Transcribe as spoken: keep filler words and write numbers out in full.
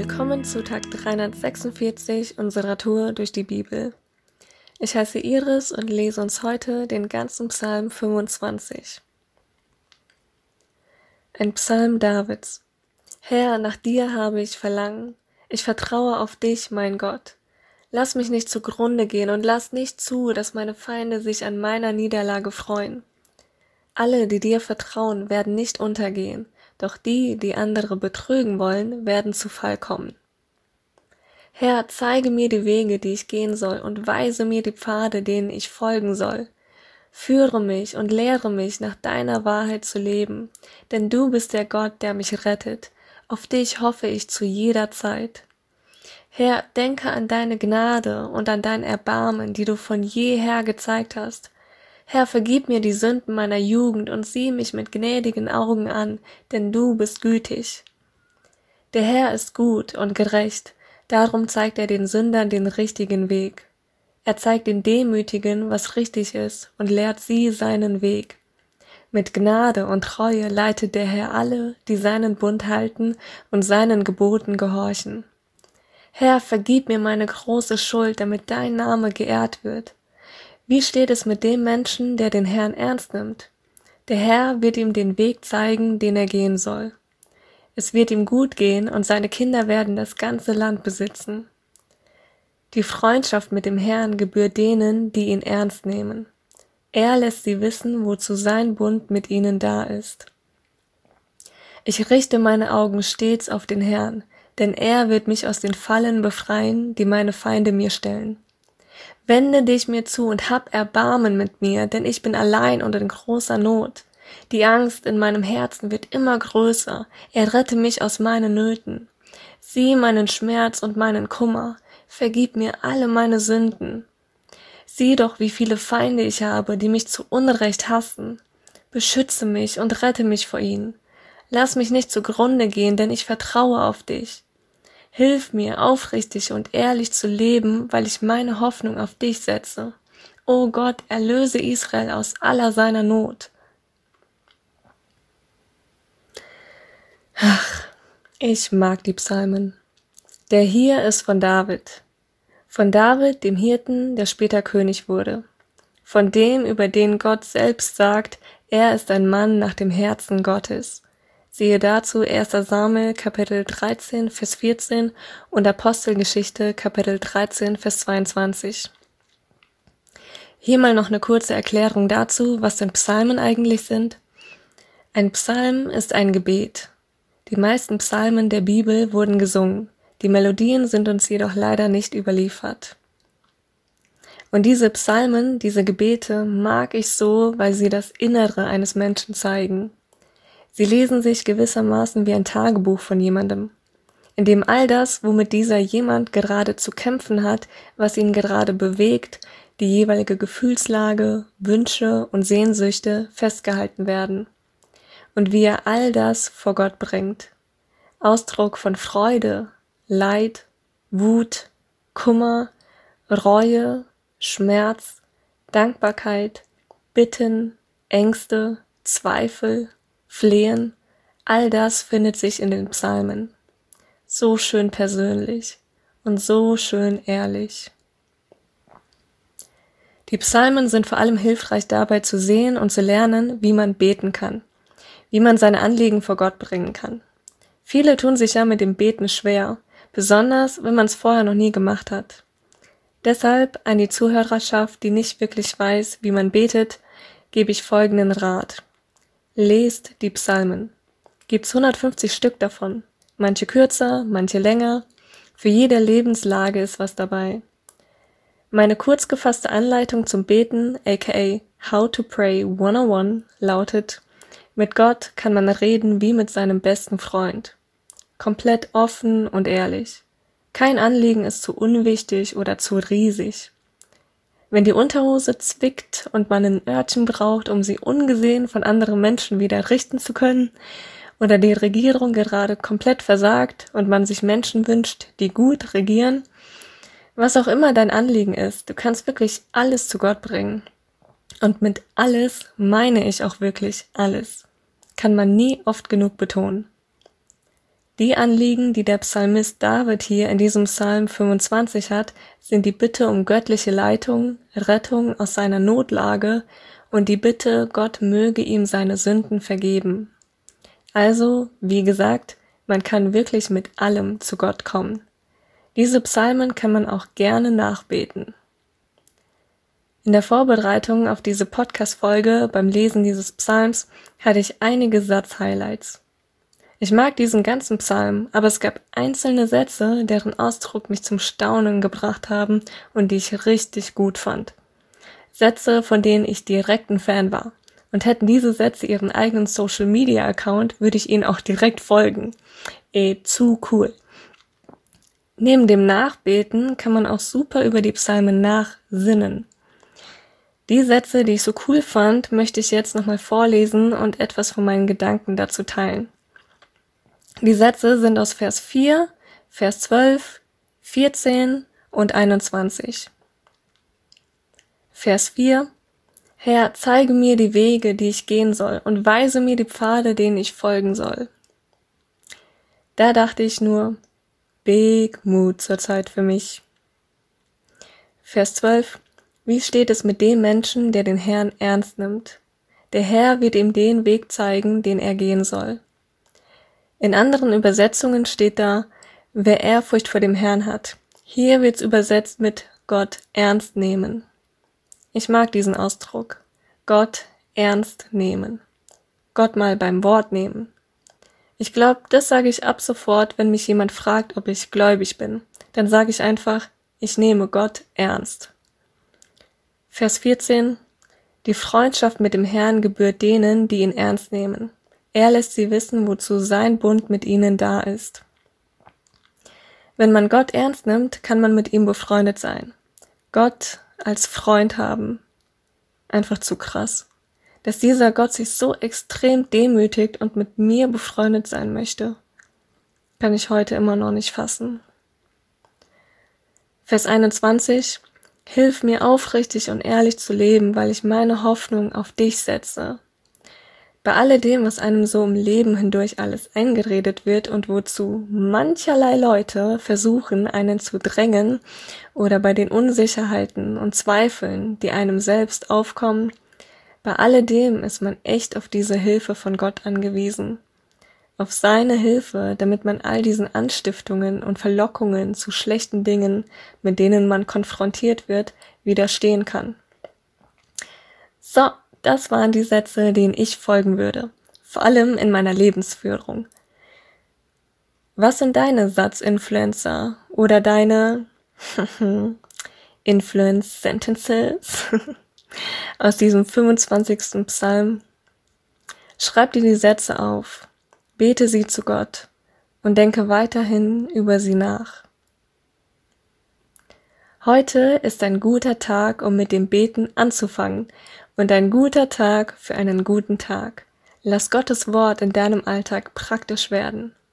Willkommen zu Tag dreihundertsechsundvierzig unserer Tour durch die Bibel. Ich heiße Iris und lese uns heute den ganzen Psalm fünfundzwanzig. Ein Psalm Davids. Herr, nach dir habe ich Verlangen. Ich vertraue auf dich, mein Gott. Lass mich nicht zugrunde gehen und lass nicht zu, dass meine Feinde sich an meiner Niederlage freuen. Alle, die dir vertrauen, werden nicht untergehen, doch die, die andere betrügen wollen, werden zu Fall kommen. Herr, zeige mir die Wege, die ich gehen soll, und weise mir die Pfade, denen ich folgen soll. Führe mich und lehre mich, nach deiner Wahrheit zu leben, denn du bist der Gott, der mich rettet. Auf dich hoffe ich zu jeder Zeit. Herr, denke an deine Gnade und an dein Erbarmen, die du von jeher gezeigt hast. Herr, vergib mir die Sünden meiner Jugend und sieh mich mit gnädigen Augen an, denn du bist gütig. Der Herr ist gut und gerecht, darum zeigt er den Sündern den richtigen Weg. Er zeigt den Demütigen, was richtig ist, und lehrt sie seinen Weg. Mit Gnade und Treue leitet der Herr alle, die seinen Bund halten und seinen Geboten gehorchen. Herr, vergib mir meine große Schuld, damit dein Name geehrt wird. Wie steht es mit dem Menschen, der den Herrn ernst nimmt? Der Herr wird ihm den Weg zeigen, den er gehen soll. Es wird ihm gut gehen und seine Kinder werden das ganze Land besitzen. Die Freundschaft mit dem Herrn gebührt denen, die ihn ernst nehmen. Er lässt sie wissen, wozu sein Bund mit ihnen da ist. Ich richte meine Augen stets auf den Herrn, denn er wird mich aus den Fallen befreien, die meine Feinde mir stellen. Wende dich mir zu und hab Erbarmen mit mir, denn ich bin allein und in großer Not. Die Angst in meinem Herzen wird immer größer, er rette mich aus meinen Nöten. Sieh meinen Schmerz und meinen Kummer, vergib mir alle meine Sünden. Sieh doch, wie viele Feinde ich habe, die mich zu Unrecht hassen. Beschütze mich und rette mich vor ihnen. Lass mich nicht zugrunde gehen, denn ich vertraue auf dich. Hilf mir, aufrichtig und ehrlich zu leben, weil ich meine Hoffnung auf dich setze. O Gott, erlöse Israel aus aller seiner Not. Ach, ich mag die Psalmen. Der hier ist von David. Von David, dem Hirten, der später König wurde. Von dem, über den Gott selbst sagt, er ist ein Mann nach dem Herzen Gottes. Siehe dazu erster Samuel, Kapitel dreizehn, Vers vierzehn und Apostelgeschichte, Kapitel dreizehn, Vers zweiundzwanzig. Hier mal noch eine kurze Erklärung dazu, was denn Psalmen eigentlich sind. Ein Psalm ist ein Gebet. Die meisten Psalmen der Bibel wurden gesungen. Die Melodien sind uns jedoch leider nicht überliefert. Und diese Psalmen, diese Gebete mag ich so, weil sie das Innere eines Menschen zeigen. Sie lesen sich gewissermaßen wie ein Tagebuch von jemandem, in dem all das, womit dieser jemand gerade zu kämpfen hat, was ihn gerade bewegt, die jeweilige Gefühlslage, Wünsche und Sehnsüchte festgehalten werden und wie er all das vor Gott bringt. Ausdruck von Freude, Leid, Wut, Kummer, Reue, Schmerz, Dankbarkeit, Bitten, Ängste, Zweifel, Flehen, all das findet sich in den Psalmen. So schön persönlich und so schön ehrlich. Die Psalmen sind vor allem hilfreich dabei zu sehen und zu lernen, wie man beten kann, wie man seine Anliegen vor Gott bringen kann. Viele tun sich ja mit dem Beten schwer, besonders wenn man es vorher noch nie gemacht hat. Deshalb an die Zuhörerschaft, die nicht wirklich weiß, wie man betet, gebe ich folgenden Rat. Lest die Psalmen. Gibt's hundertfünfzig Stück davon. Manche kürzer, manche länger. Für jede Lebenslage ist was dabei. Meine kurz gefasste Anleitung zum Beten, aka How to Pray hunderteins, lautet: Mit Gott kann man reden wie mit seinem besten Freund. Komplett offen und ehrlich. Kein Anliegen ist zu unwichtig oder zu riesig. Wenn die Unterhose zwickt und man ein Örtchen braucht, um sie ungesehen von anderen Menschen wieder richten zu können, oder die Regierung gerade komplett versagt und man sich Menschen wünscht, die gut regieren, was auch immer dein Anliegen ist, du kannst wirklich alles zu Gott bringen. Und mit alles meine ich auch wirklich alles. Kann man nie oft genug betonen. Die Anliegen, die der Psalmist David hier in diesem Psalm fünfundzwanzig hat, sind die Bitte um göttliche Leitung, Rettung aus seiner Notlage und die Bitte, Gott möge ihm seine Sünden vergeben. Also, wie gesagt, man kann wirklich mit allem zu Gott kommen. Diese Psalmen kann man auch gerne nachbeten. In der Vorbereitung auf diese Podcast-Folge beim Lesen dieses Psalms hatte ich einige Satz-Highlights. Ich mag diesen ganzen Psalm, aber es gab einzelne Sätze, deren Ausdruck mich zum Staunen gebracht haben und die ich richtig gut fand. Sätze, von denen ich direkt ein Fan war. Und hätten diese Sätze ihren eigenen Social-Media-Account, würde ich ihnen auch direkt folgen. Eh, zu cool. Neben dem Nachbeten kann man auch super über die Psalmen nachsinnen. Die Sätze, die ich so cool fand, möchte ich jetzt nochmal vorlesen und etwas von meinen Gedanken dazu teilen. Die Sätze sind aus Vers vier, Vers zwölf, vierzehn und einundzwanzig. Vers vier: Herr, zeige mir die Wege, die ich gehen soll, und weise mir die Pfade, denen ich folgen soll. Da dachte ich nur, big Mut zurzeit für mich. Vers zwölf: Wie steht es mit dem Menschen, der den Herrn ernst nimmt? Der Herr wird ihm den Weg zeigen, den er gehen soll. In anderen Übersetzungen steht da, wer Ehrfurcht vor dem Herrn hat. Hier wird's übersetzt mit Gott ernst nehmen. Ich mag diesen Ausdruck. Gott ernst nehmen. Gott mal beim Wort nehmen. Ich glaube, das sage ich ab sofort, wenn mich jemand fragt, ob ich gläubig bin. Dann sage ich einfach, ich nehme Gott ernst. Vers vierzehn: Die Freundschaft mit dem Herrn gebührt denen, die ihn ernst nehmen. Er lässt sie wissen, wozu sein Bund mit ihnen da ist. Wenn man Gott ernst nimmt, kann man mit ihm befreundet sein. Gott als Freund haben. Einfach zu krass. Dass dieser Gott sich so extrem demütigt und mit mir befreundet sein möchte, kann ich heute immer noch nicht fassen. Vers einundzwanzig: Hilf mir aufrichtig und ehrlich zu leben, weil ich meine Hoffnung auf dich setze. Bei alledem, was einem so im Leben hindurch alles eingeredet wird und wozu mancherlei Leute versuchen, einen zu drängen, oder bei den Unsicherheiten und Zweifeln, die einem selbst aufkommen, bei alledem ist man echt auf diese Hilfe von Gott angewiesen. Auf seine Hilfe, damit man all diesen Anstiftungen und Verlockungen zu schlechten Dingen, mit denen man konfrontiert wird, widerstehen kann. So, das waren die Sätze, denen ich folgen würde, vor allem in meiner Lebensführung. Was sind deine Satzinfluencer oder deine Influence Sentences aus diesem fünfundzwanzigsten Psalm? Schreib dir die Sätze auf, bete sie zu Gott und denke weiterhin über sie nach. Heute ist ein guter Tag, um mit dem Beten anzufangen, und ein guter Tag für einen guten Tag. Lass Gottes Wort in deinem Alltag praktisch werden.